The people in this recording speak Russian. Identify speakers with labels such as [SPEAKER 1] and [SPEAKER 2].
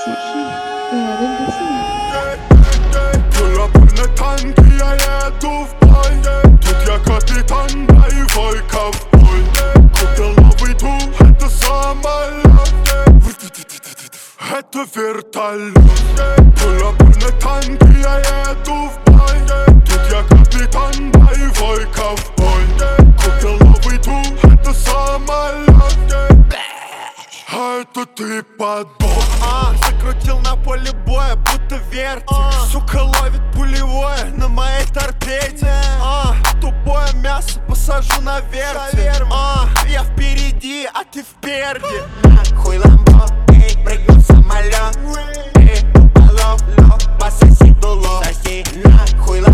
[SPEAKER 1] тихий и рядом весна.
[SPEAKER 2] Пулапульной танки, я еду в бой. Тут я капитан, боевой ковбой. Купил новый тур, это самолет, это вертолет. Пулапульной танки, я еду в бой. Тут я капитан, боевой ковбой. Купил новый тур, это самолет, а это ты подбор.
[SPEAKER 3] Закрутил на поле боя, будто вертик. Сука ловит пулевое на моей торпеде. Тупое мясо посажу на вертик. Я впереди, а ты впереди.
[SPEAKER 4] Хуй ламбо, эй, прыгну в самолет. Эй, упало, пососи дуло. Хуй ламбо.